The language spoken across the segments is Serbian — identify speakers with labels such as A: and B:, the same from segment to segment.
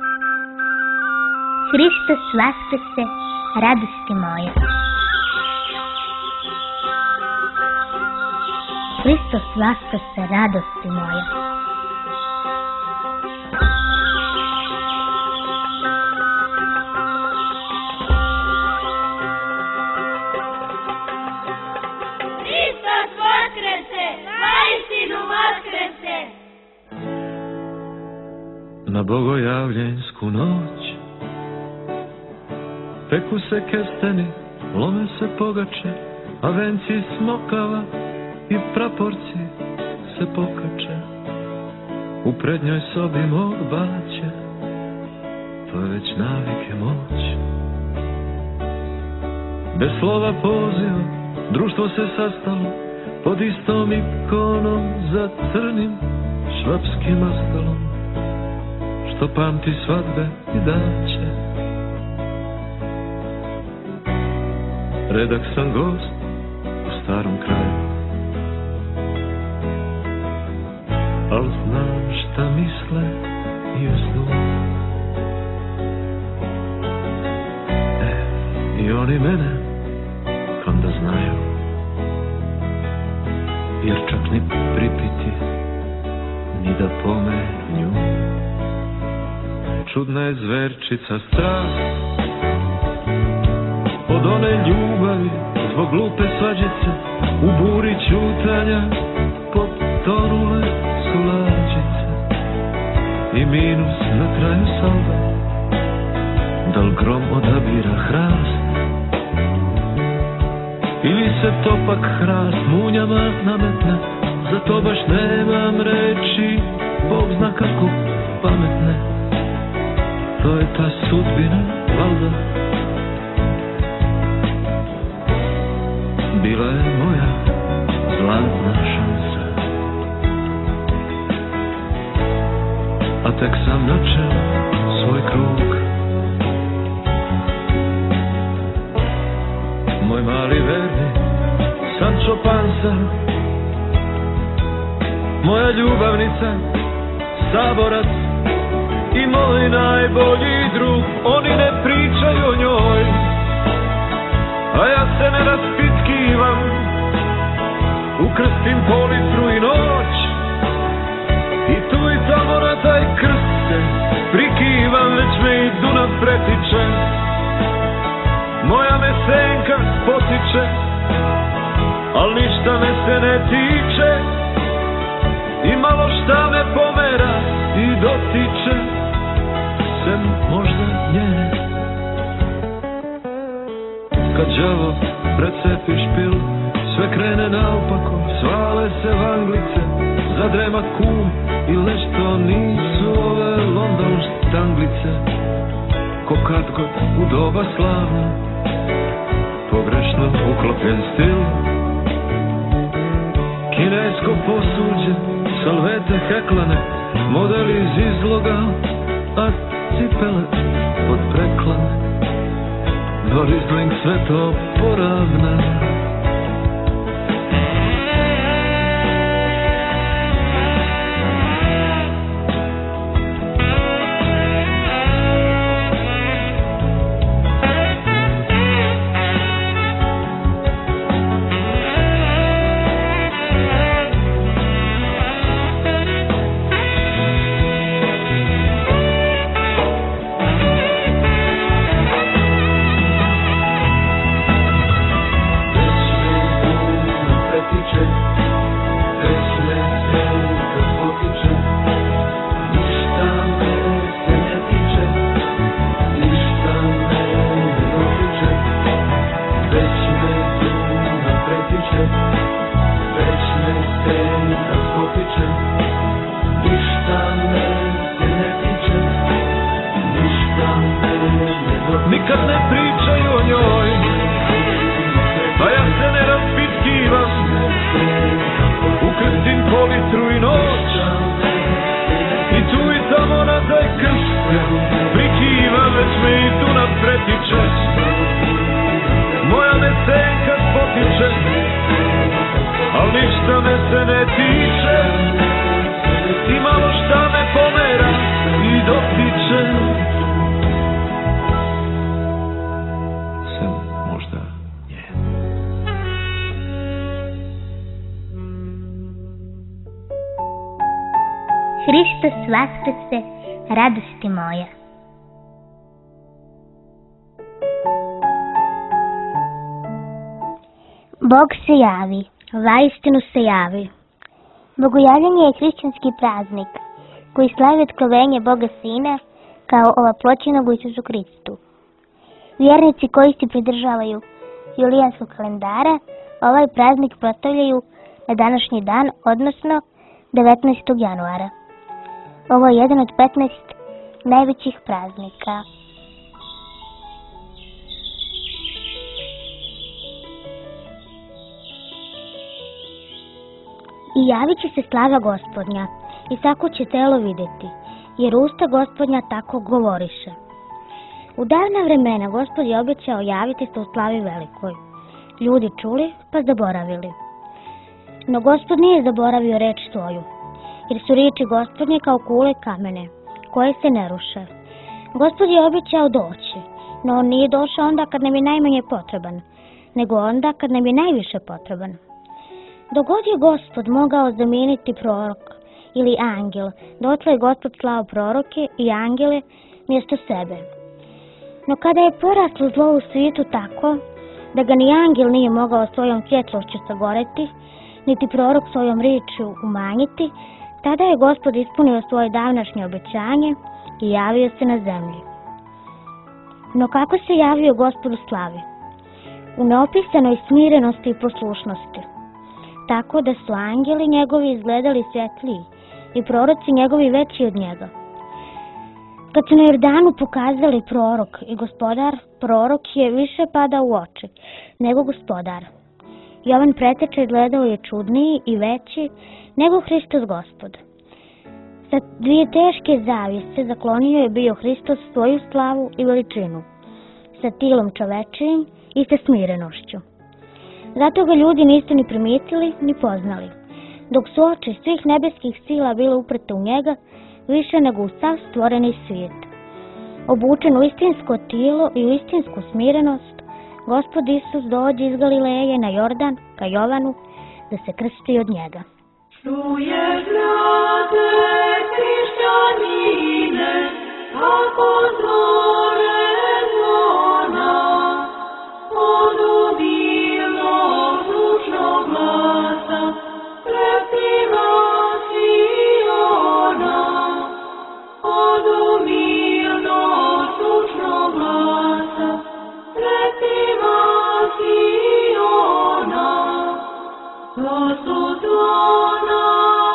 A: Hristos vaskrse, radosti moja. Hristos vaskrse, radosti moja.
B: Hristos vaskrse, vaistinu vaskrse.
C: Na bogojavljenjsku noć peku se kesteni, lome se pogače, a venci smokava i praporci se pokače. U prednjoj sobi mog baće, to je već navike moć. Bez slova poziva, društvo se sastalo pod istom ikonom za crnim švapskim astalom, što pamti svadbe i daće. Redak sam gost u starom kraju, al znam šta misle i u snu. I oni mene onda znaju, jer čak ni pripiti, ni da pomenju. Čudna je zverčica strast od one ljubavi, zbog glupe svađice, u buri ćutanja potonule su lađice. I minus na kraju salva, dal grom odabira hrast, ili se topak hrast munjama nametne. Za to baš nemam reči, Bog zna kako pametne. To je ta sudbina, valda. Bila je moja zlatna šansa, a tek sam načeo svoj krug. Moj mali verni Sancho Panza, moja ljubavnica, saborac i moj najbolji drug. Oni ne pričaju o njoj, a ja se ne raspitkivam, ukrstim po litru i noć, i tu i tamo na taj krst se prikivam, već me i Dunav pretiče. Moja me senka potiče, al ništa me se ne tiče, i malo šta me pomera i dotiče, sem možda njene. Kad đavo precepi špil, sve krene naopako, svale se vanglice, zadrema kum ili nešto nisu ove London štanglice. Ko kad god u doba slavno, pogrešno uklopljen stil, kinesko posuđe, salvete heklane, model iz izloga, a cipele od preklane. No Riesling sve to poravna.
A: Hristos vaskrse, radosti moja. Bog se javi. Vaistinu se javi. Bogojavljenje je hrišćanski praznik koji slavi otkrovenje Boga Sina kao ovaploćenog u Isusu Hristu. Vjernici koji se pridržavaju julijanskog kalendara ovaj praznik proslavljaju na današnji dan, odnosno 19. januara. Ovo je jedan od 15 najvećih praznika. I javit će se slava Gospodnja, i svako će telo vidjeti, jer usta Gospodnja tako govoriše. U davna vremena Gospod je obećao javiti se u slavi velikoj. Ljudi čuli, pa zaboravili. No Gospod nije zaboravio reč svoju, jer su riječi Gospodnje kao kule kamene, koje se ne ruše. Gospod je obećao doći, no on nije došao onda kad nam je najmanje potreban, nego onda kad nam je najviše potreban. Dok god je Gospod mogao zamijeniti prorok ili angel, dotle je Gospod slao proroke i angele mjesto sebe. No kada je poraslo zlo u svijetu tako da ga ni angel nije mogao svojom svjetlošću sagoreti, niti prorok svojom riječju umanjiti, tada je Gospod ispunio svoje davnašnje obećanje i javio se na zemlji. No kako se javio Gospod u slavi? U neopisanoj smirenosti i poslušnosti, tako da su angeli njegovi izgledali svjetliji i proroci njegovi veći od njega. Kad su na Jordanu pokazali prorok i gospodar, prorok je više padao u oči nego gospodar. Jovan Preteča izgledao je čudniji i veći nego Hristos Gospod. Sa dvije teške zavjese zaklonio je bio Hristos svoju slavu i veličinu, sa tilom čovečijim i sa smirenošću. Zato ga ljudi nisu ni primijetili ni poznali, dok su oči svih nebeskih sila bile uprte u njega više nego u sav stvoreni svijet. Obučen u istinsko tijelo i u istinsku smirenost, Gospod Isus dođe iz Galileje na Jordan ka Jovanu da se krsti od njega.
B: Čuješ, brate, hrišćanine, kako zvone zvona, od obilnog zvučnog glasa, prekriva Siona, od obilnog zvučnog glasa, prekriva Siona, to su zvona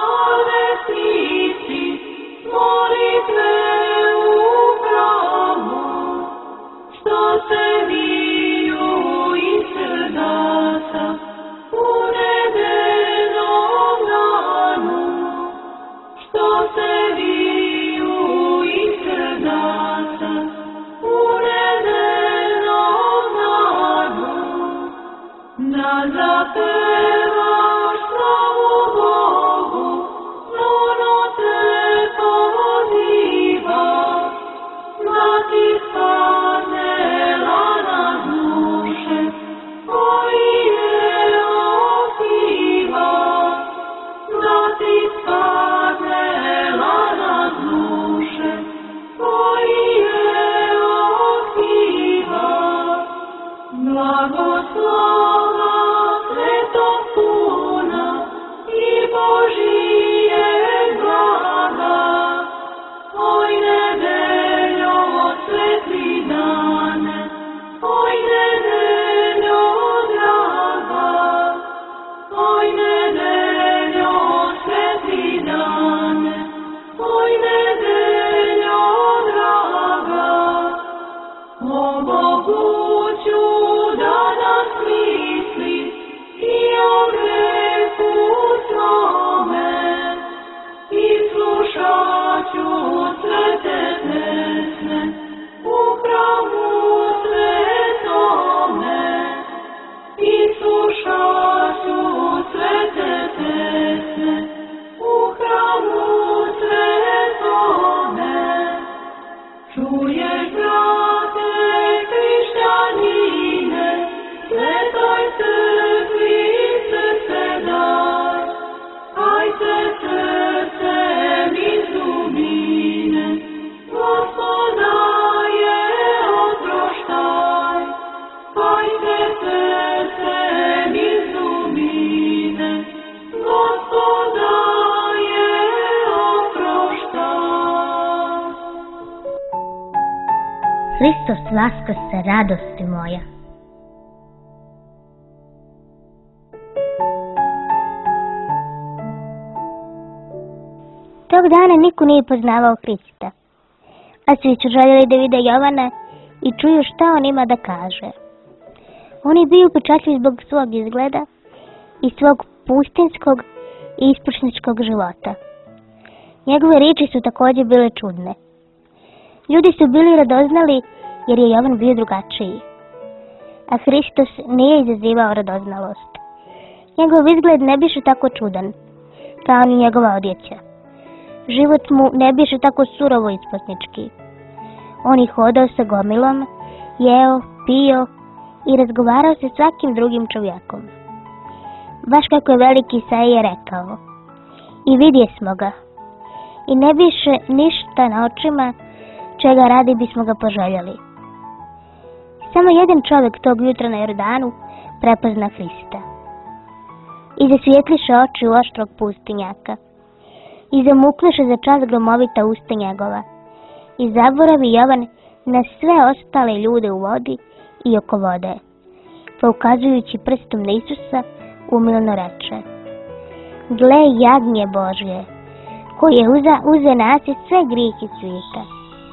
B: vesnici, molitve u hramu, što se viju iz srdaca u nedeljnom danu, što se viju iz srdaca u nedeljnom danu, da zapevaš slavu Bogu, zvono te poziva, da ti spadne lana duše, koji je osiva, da ti spadne lana duše, koji je osiva. Blagoslova svetog puna i Božije blaga, oj nedeljo svetli dane, oj nedeljo draga, oj nedeljo svetli dane, oj nedeljo draga, o Boguću da nas misli i o grehu svome, i slušat ću svete pesme u hramu svetome, i slušat ću svete pesme u hramu svetome. Čuješ, brate, hrišćanine, svetoj crkvi srce daj, aj se srcem izumeš.
A: Hristos vaskrse, radosti moja. Tog dana niko nije poznavao Hrista, a svi su željeli da vide Jovana i čuju šta on ima da kaže. On je bio upečatljiv zbog svog izgleda i svog pustinskog i ispušničkog života. Njegove riječi su također bile čudne. Ljudi su bili radoznali jer je Jovan bio drugačiji, a Hristos nije izazivao radoznalost. Njegov izgled ne biše tako čudan, kao ni njegova odjeća. Život mu ne biše tako surovo ispasnički. On je hodao sa gomilom, jeo, pio i razgovarao sa svakim drugim čovjekom. Baš kako je veliki Isaija rekao: i vidjesmo ga, i ne biše ništa na očima čega radi bismo ga poželjeli. Samo jedan čovjek tog jutra na Jordanu prepozna Hrista. I zasvijetliše oči u oštrog pustinjaka, i zamukliše za čas gromovita usta njegova, i zaboravi Jovan na sve ostale ljude u vodi i oko vode, pa ukazujući prstom na Isusa, umilno reče: gle, jagnje Božje, koji je uze nas i sve grijehe svijeta.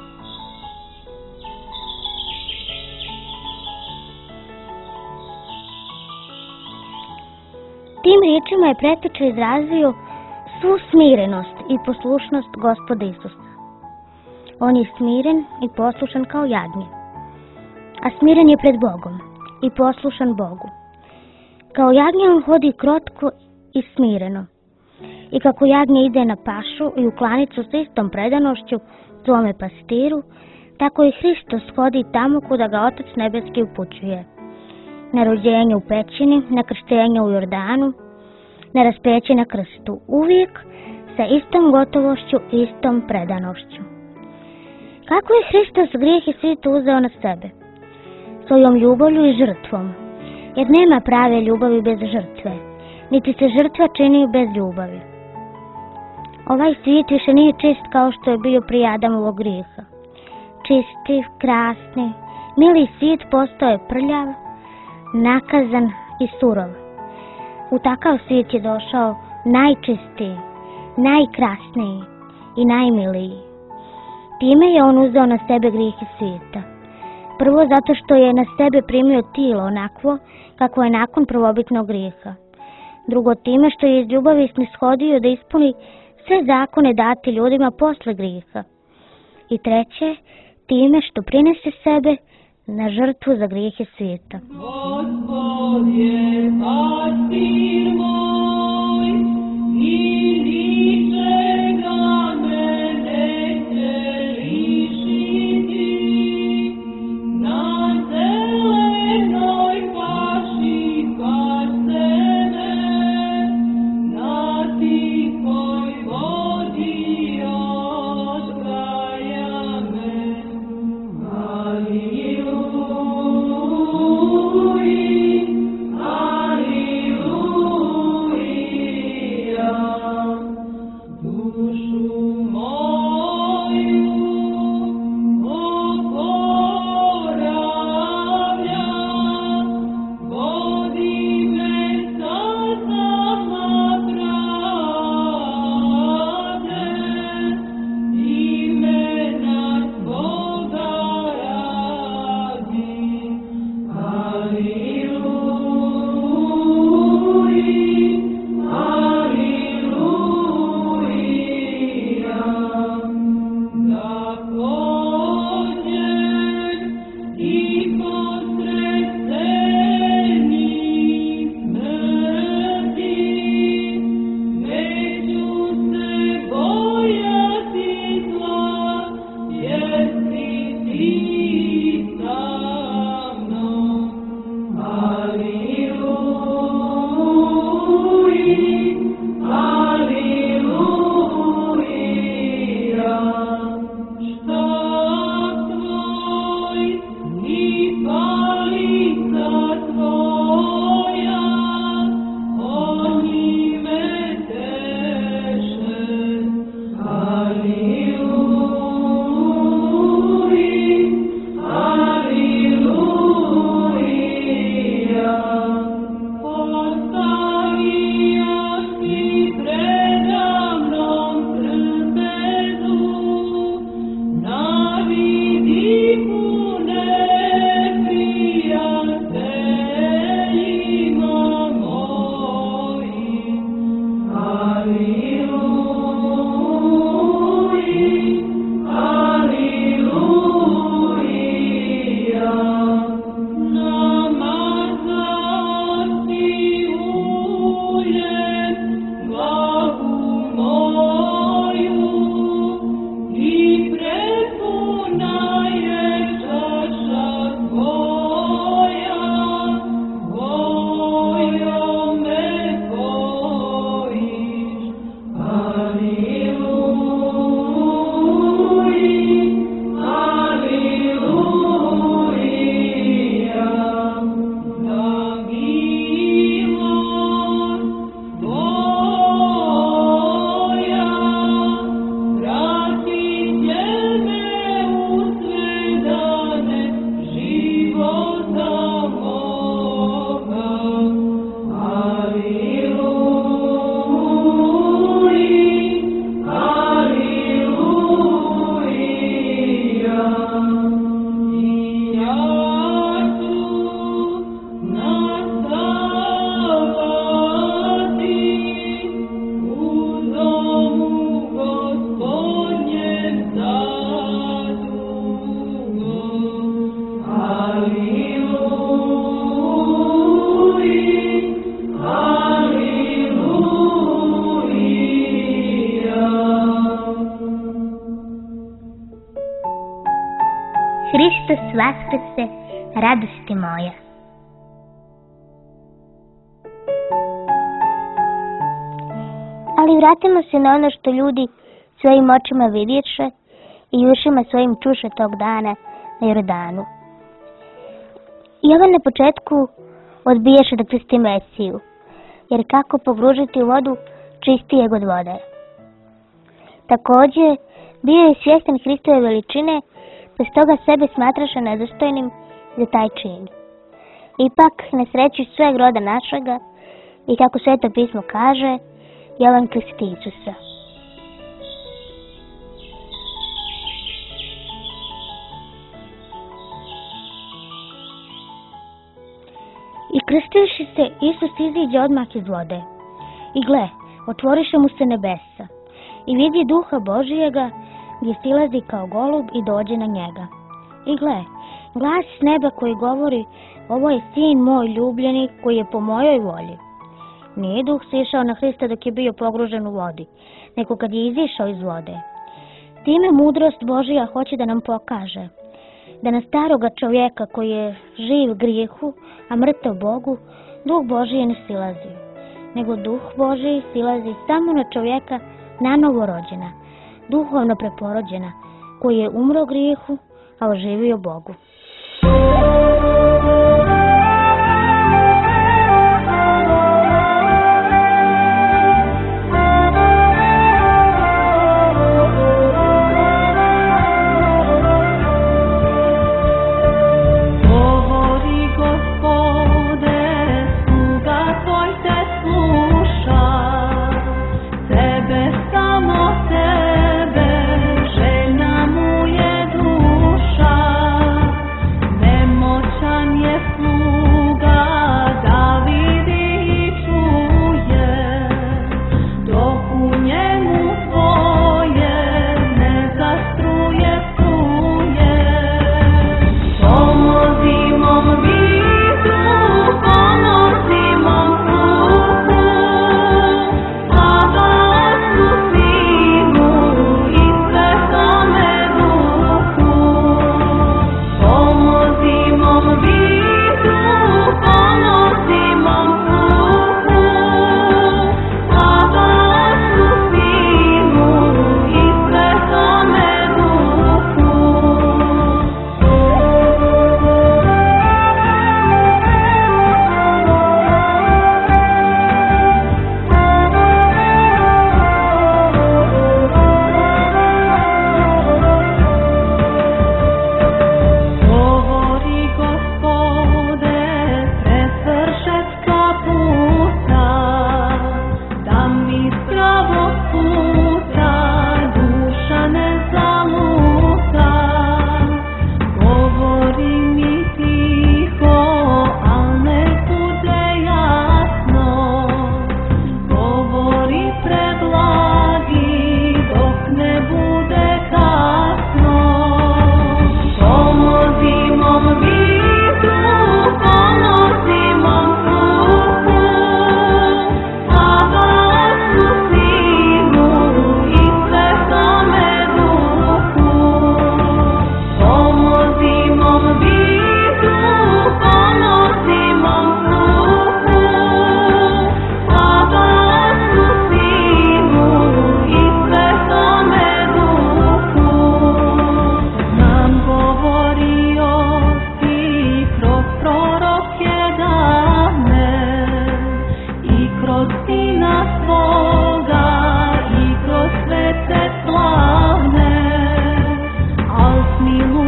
A: Tim riječima je preteča izrazio svu smirenost i poslušnost Gospoda Isusa. On je smiren i poslušan kao jagnje, a smiren je pred Bogom i poslušan Bogu. Kao jagnje on hodi krotko i smireno. I kako jagnje ide na pašu i u klanicu s istom predanošću svome pastiru, tako i Hristos hodi tamo kuda ga Otac nebeski upućuje. Na rođenje u pećini, na krštenje u Jordanu, na raspeće na krstu, uvijek sa istom gotovošću i istom predanošću. Kako je Hristos grijeh i svijet uzeo na sebe? Svojom ljubavlju i žrtvom, jer nema prave ljubavi bez žrtve, niti se žrtva čini bez ljubavi. Ovaj svijet više nije čist kao što je bio prije Adamovog grijeha. Čisti, krasni, mili svijet postao je prljav, nakazan i surov. U takav svijet je došao najčistiji, najkrasniji i najmiliji. Time je on uzeo na sebe grijehe svijeta. Prvo zato što je na sebe primio tijelo onakvo kako je nakon prvobitnog grijeha. Drugo time što je iz ljubavi snishodio da ispuni sve zakone dati ljudima posle grijeha. I treće, time što prinese sebe na žrtvu za grijehe svijeta.
B: Gospod je pastir moj i ničega me neće lišiti. Na zelenoj paši paste me, na tihoj vodi odgaja me. Aleluja. Aleluja.
A: Hristos vaskrse, radosti moja. Ali vratimo se na ono što ljudi svojim očima vidješe i ušima svojim čuše tog dana na Jordanu. Jovan na početku odbijaše da krsti Mesiju, jer kako pogružiti u vodu čistijeg od vode. Također, bio je svjestan Hristove veličine, pa stoga sebe smatraše nedostojnim za taj čin. Ipak, na sreću sveg roda našega, i kako Sveto pismo kaže, Jovan krsti Isusa. I krstivši se, Isus iziđe odmah iz vode. I gle, otvoriše mu se nebesa. I vidi Duha Božijega, gdje silazi kao golub i dođe na njega. I gle, glas s neba koji govori, ovo je sin moj ljubljeni koji je po mojoj volji. Nije Duh sišao na Hrista dok je bio pogružen u vodi, nego kad je izišao iz vode. Time mudrost Božija hoće da nam pokaže da na staroga čovjeka koji je živ grijehu, a mrtav Bogu, Duh Božiji ne silazi, nego Duh Božiji silazi samo na čovjeka nanovo rođena, duhovno preporođena, koji je umro grijehu, a oživio Bogu.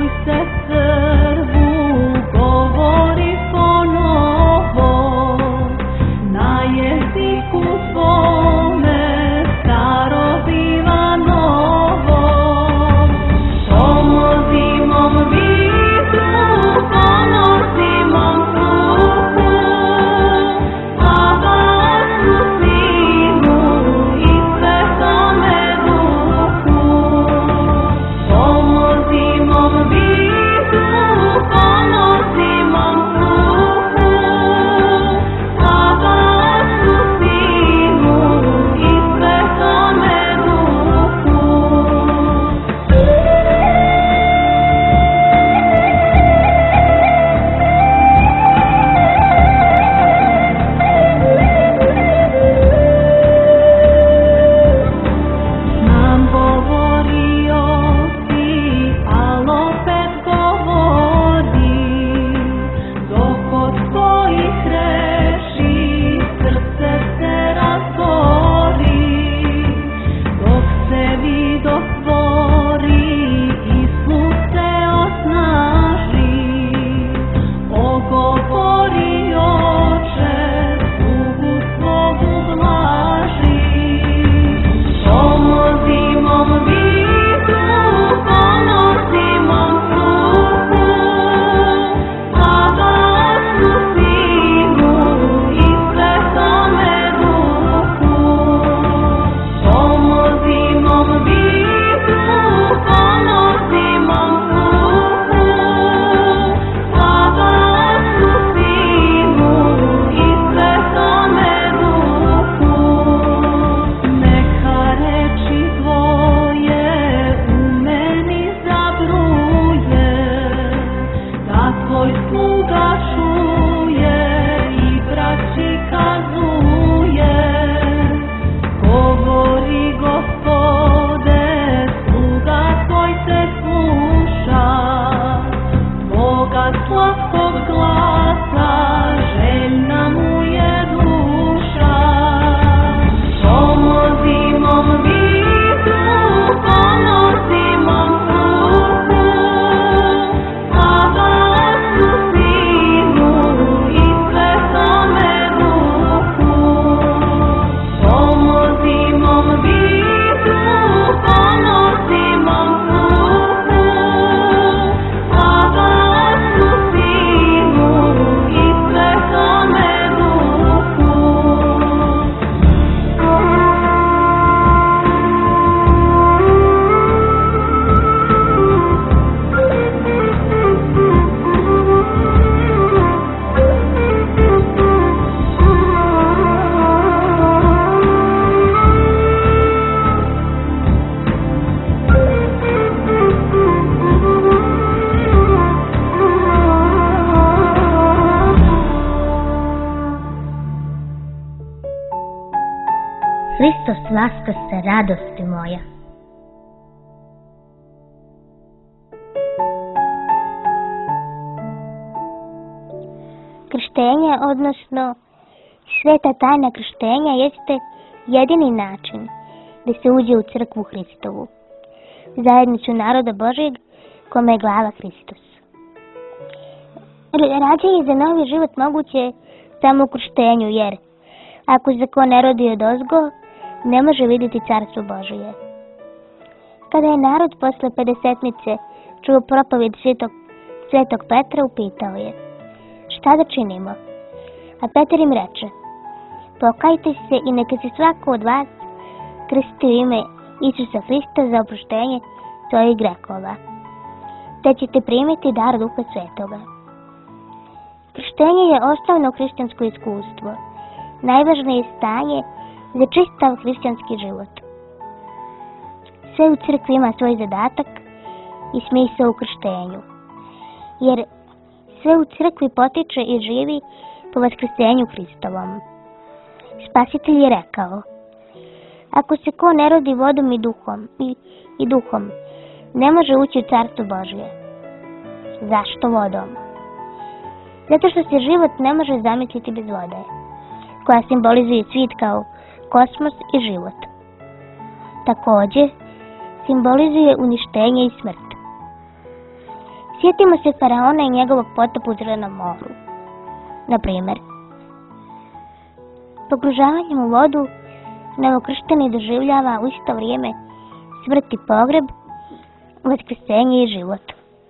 A: Hristos vaskrse, radosti moja. Krštenje, odnosno sveta tajna krštenja, jeste jedini način da se uđe u crkvu Hristovu, zajednicu naroda Božijeg, kome je glava Hristos. Rađanje za novi život moguće samo u krštenju, jer ako se ko ne rodi odozgo, ne može vidjeti carstvo Božije. Kada je narod posle pedesetnice čuo propovjed svetog Petra, upitao je: šta da činimo? A Petar im reče: pokajte se i neka se svako od vas krsti u ime Isusa Hrista za oproštenje svojih grehova, te ćete primiti dar Duha Svetoga. Krštenje je osnovno hrišćansko iskustvo, najvažnije stanje za čistav hrišćanski život. Sve u crkvi ima svoj zadatak i smisao u krštenju, jer sve u crkvi potiče i živi po vaskrsenju Hristovom. Spasitelj je rekao: ako se ko ne rodi vodom i duhom, ne može ući u carstvo Božje. Zašto vodom? Zato što se život ne može zamisliti bez vode, koja simbolizuje svijet kao kosmos i život. Također, simbolizuje uništenje i smrt. Sjetimo se faraona i njegovog potopa u Crvenom moru. Na primjer, pogružavanjem u vodu novokršteni doživljava u isto vrijeme smrt i pogreb, vaskrsenje i život.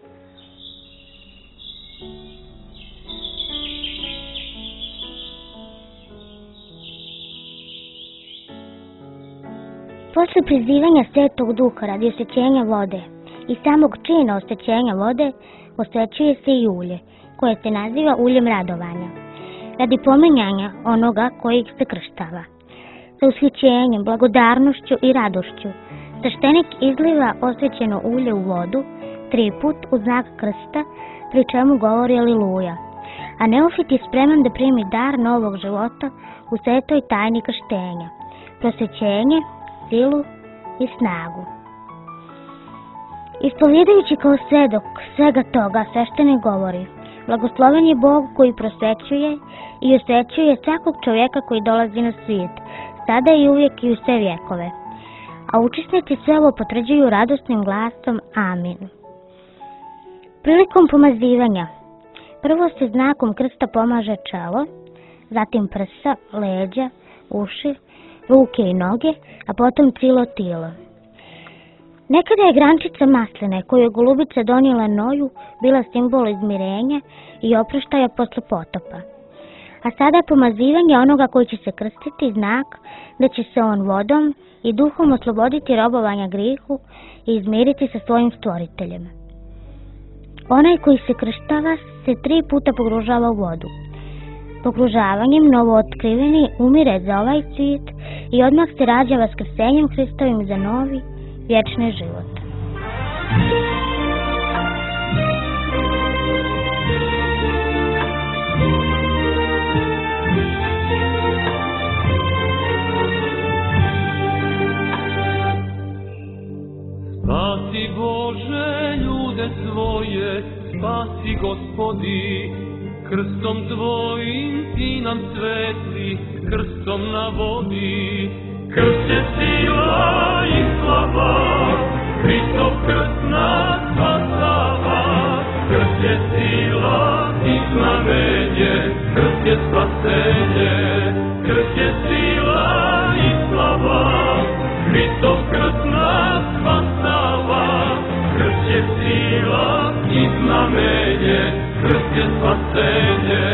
A: Posle prizivanja Svetog Duha radi osvećenja vode i samog čina osvećenja vode osvećuje se i ulje, koje se naziva uljem radovanja, radi pominjanja onoga koji se krštava. Sa ushićenjem, blagodarnošću i radošću sveštenik izliva osvećeno ulje u vodu 3 put u znak krsta, pri čemu govori Aleluja, a neofit je spreman da primi dar novog života u svetoj tajni krštenja, prosvećenje, silu i snagu. Ispovjedajući kao svedok svega toga, sveštenik govori: blagosloven je Bog koji prosvećuje i osvećuje svakog čovjeka koji dolazi na svijet, sada i uvijek i u sve vjekove. A učesnici sve ovo potvrđuju radosnim glasom Amin. Prilikom pomazivanja, prvo se znakom krsta pomaže čelo, zatim prsa, leđa, uši, ruke i noge, a potom cijelo tijelo. Nekada je grančica masline koju je golubica donijela Noju bila simbol izmirenja i oproštaja posle potopa. A sada pomazivanje onoga koji će se krstiti znak da će se on vodom i duhom osloboditi robovanja grijehu i izmiriti sa svojim stvoriteljem. Onaj koji se krštava se 3 puta pogružava u vodu. Pogružavanjem novootkriveni umire za ovaj svijet i odmah se rađa vaskrsenjem Hristovim za novi, vječni život.
C: Spasi Bože ljude svoje, spasi Gospodi, krstom Tvojim Ti nam svetli, krstom na vodi. Krst je sila i slava, Hristov krst nas spasava. Krst je sila i znamenje, krst je spasenje. Krst je sila i slava, Hristov krst nas spasava. Krst je sila i znamenje, krst je spasenje.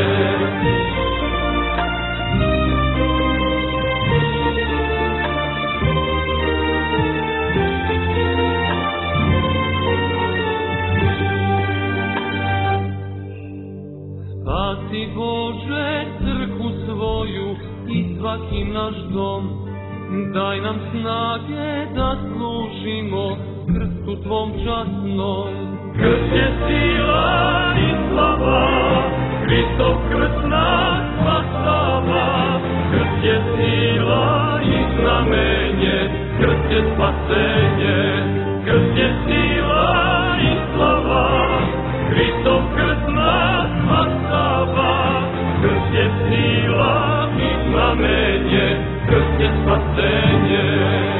C: Spasi Bože crkvu svoju i svaki naš dom, daj nam snage da služimo krstu Tvom časnom. Krst je sila i slava, Hristov krst nas spasava. Krst je sila i znamenje, krst je spasenje. Krst je sila i slava, Hristov krst nas spasava. Krst je sila i znamenje, krst je spasenje.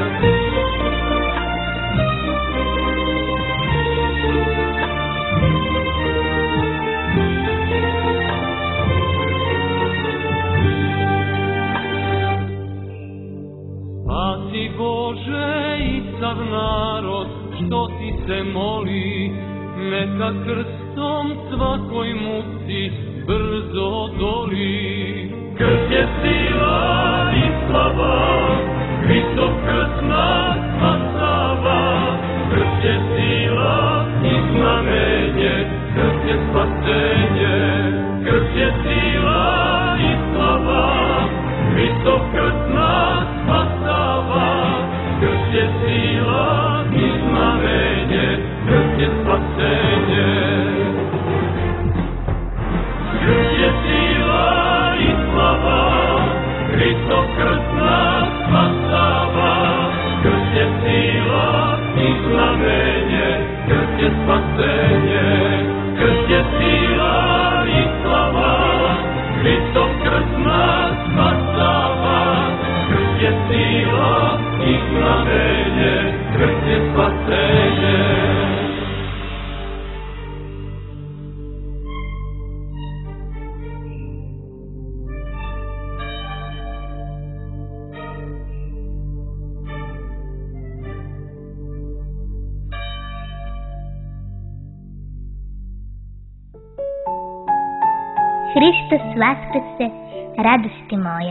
C: Spasi Bože i sav narod, što Ti se moli, neka krstom svakoj muci brzo odoli. Krst je sila i slava, Hristov krst nas spasava. Krst je sila i znamenje, krst je spasenje. Krst je sila i slava, Hristov krst nas spasava. Krst je sila i znamenje, krst je spasenje. Krst je sila i slava, Hristov krst nas spasava. Krst je sila i znamenje, krst je spasenje. Krst je sila i slava, Hristov krst nas spasava. Krst je sila i znamenje, krst je spasenje.
A: Hristos vaskrse, radosti moja.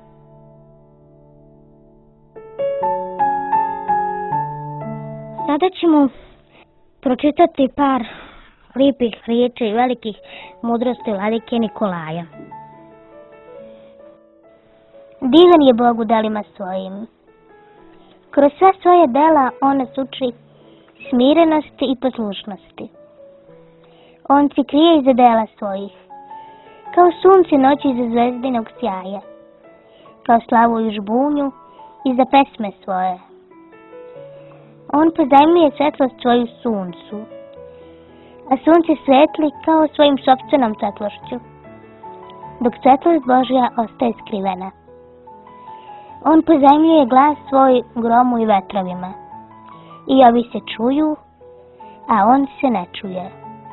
A: Sada ćemo pročitati par lijepih riječi i velikih mudrosti vladike Nikolaja. Divan je Bog u delima svojim. Kroz sva svoja dela on nas uči smirenosti i poslušnosti. On se krije iza dela svojih, kao sunce noći iza zvezdinog sjaja, kao slavu i žbunju iza pesme svoje. On pozajmljuje svetlost svoju suncu, a sunce svetli kao svojim sopstvenom svetlošću, dok svetlost Božja ostaje skrivena. On pozajmljuje glas svoj gromu i vetrovima, i ovi se čuju, a on se ne čuje.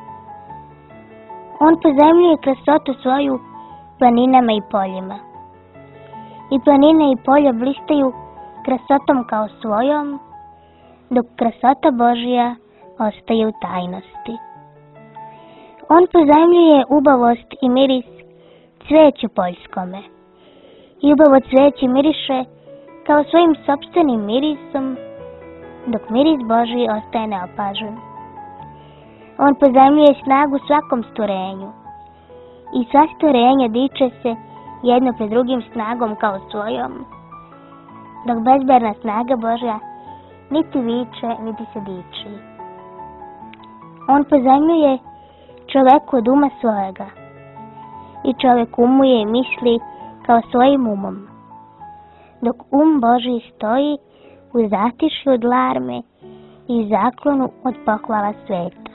A: On pozajmljuje krasotu svoju planinama i poljima, i planine i polja blistaju krasotom kao svojom, dok krasota Božja ostaje u tajnosti. On pozajmljuje ubavost i miris cveću poljskome, i ubavo cveće miriše kao svojim sopstvenim mirisom, dok miris Božji ostaje neopažen. On pozajmljuje snagu svakom stvorenju, i sva stvorenja diče se jedno pred drugim snagom kao svojom, dok bezberna snaga Božja niti viče, niti se diči. On pozajmljuje čoveku od uma svojega, i čovek umuje i misli kao svojim umom, dok Božji stoji u zatišju od larme i zaklonu od pohvala sveta.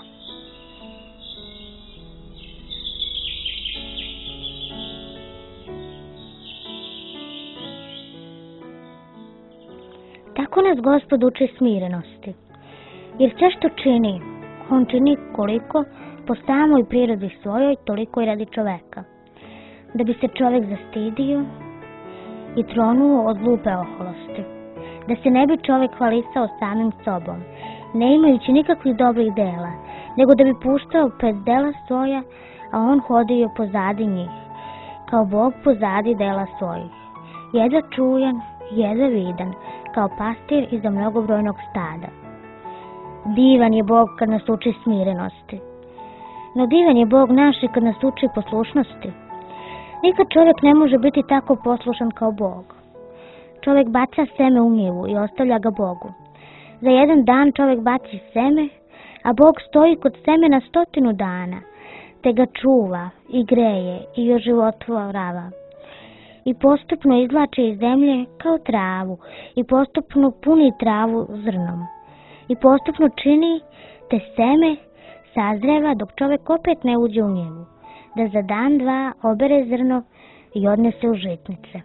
A: Tako nas Gospod uči smirenosti, jer sve što čini, on čini koliko po samoj prirodi svojoj, toliko i radi čoveka, da bi se čovek zastidio i tronuo od glupe oholosti, da se ne bi čovek hvalisao samim sobom, ne imajući nikakvih dobrih dela, nego da bi puštao pred dela svoja, a on hodio pozadi njih, kao Bog pozadi dela svojih, jedva čujan, jedva vidan, kao pastir iza mnogobrojnog stada. Divan je Bog kad nas uči smirenosti, no divan je Bog naš i kad nas uči poslušnosti. Nikad čovjek ne može biti tako poslušan kao Bog. Čovjek baca seme u njivu i ostavlja ga Bogu. Za jedan dan čovjek baci seme, a Bog stoji kod semena 100 dana, te ga čuva i greje i oživotvava. I postupno izvlači iz zemlje kao travu, i postupno puni travu zrnom. I postupno čini te seme sazreva dok čovjek opet ne uđe u njivu, da za dan dva obere zrno i odnese u žitnice.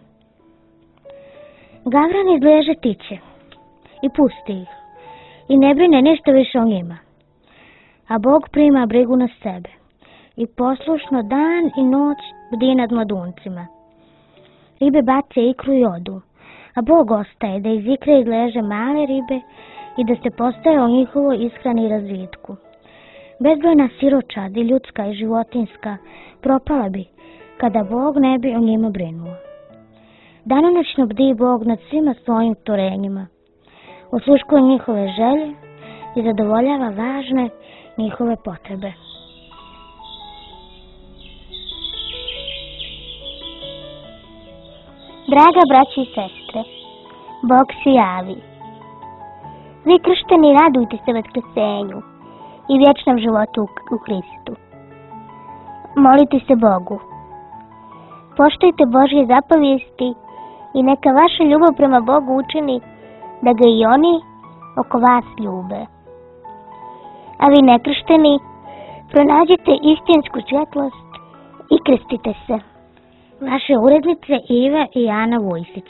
A: Gavran izleže tiće i pusti ih i ne brine ništa više o njima, a Bog prima brigu na sebe i poslušno dan i noć bdi nad mladuncima. Ribe bace ikru i odu, a Bog ostaje da iz ikre izleže male ribe i da se postaje o njihovoj ishrani i razvitku. Bezbrojna siročad i ljudska i životinska propala bi, kada Bog ne bi o njima brinuo. Danonoćno bdi Bog nad svima svojim tvorenjima, osluškuje njihove želje i zadovoljava važne njihove potrebe. Draga braći i sestre, Bog se javi. Vi kršteni, radujte se vaskrsenju i vječnom životu u Hristu. Molite se Bogu. Poštujte Božje zapovijesti i neka vaša ljubav prema Bogu učini da ga i oni oko vas ljube. A vi nekršteni, pronađite istinsku svjetlost i krstite se. Vaše urednice Iva i Ana Vujsić.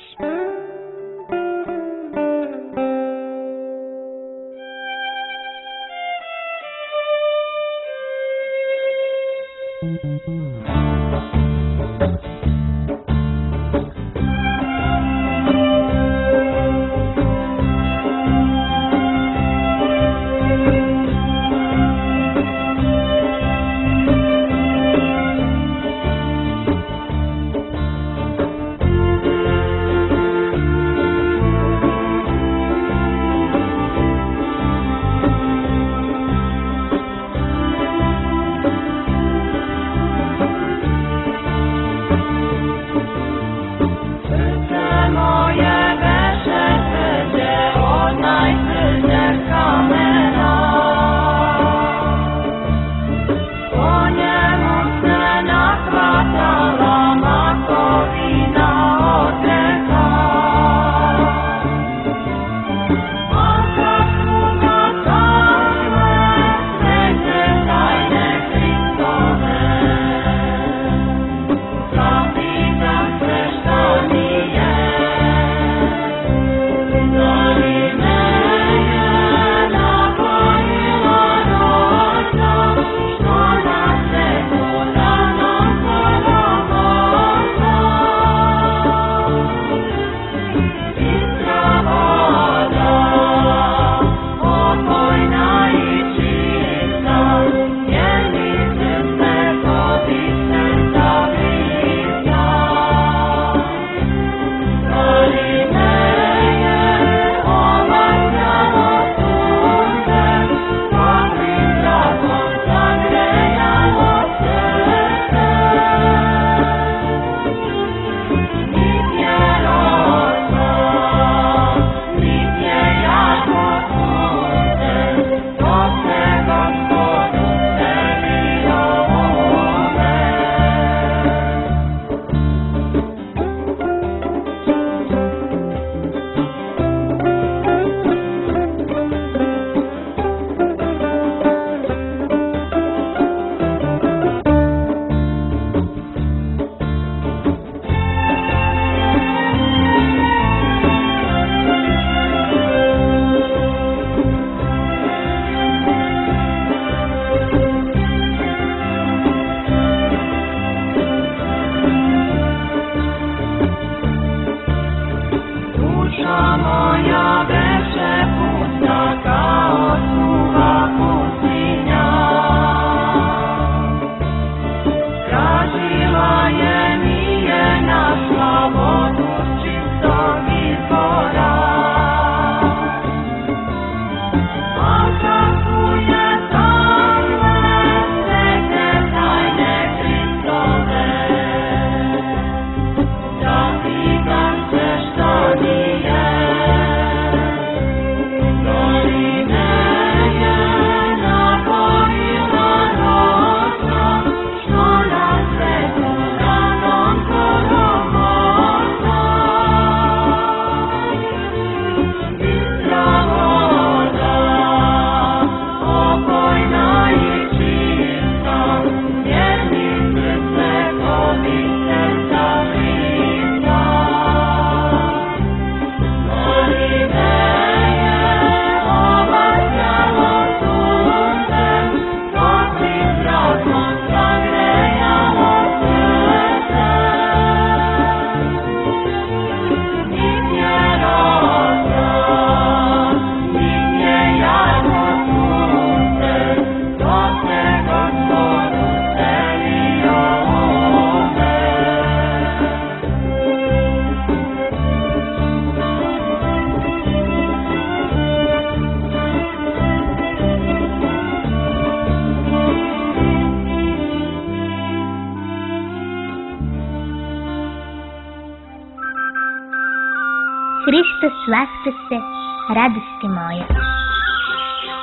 A: Hristos Voskrsese, radosti moja.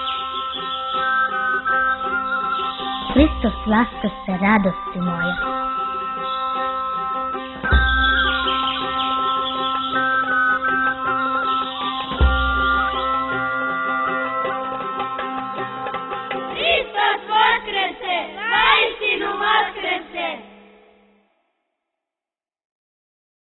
A: Hristos Voskrsese, radosti moja.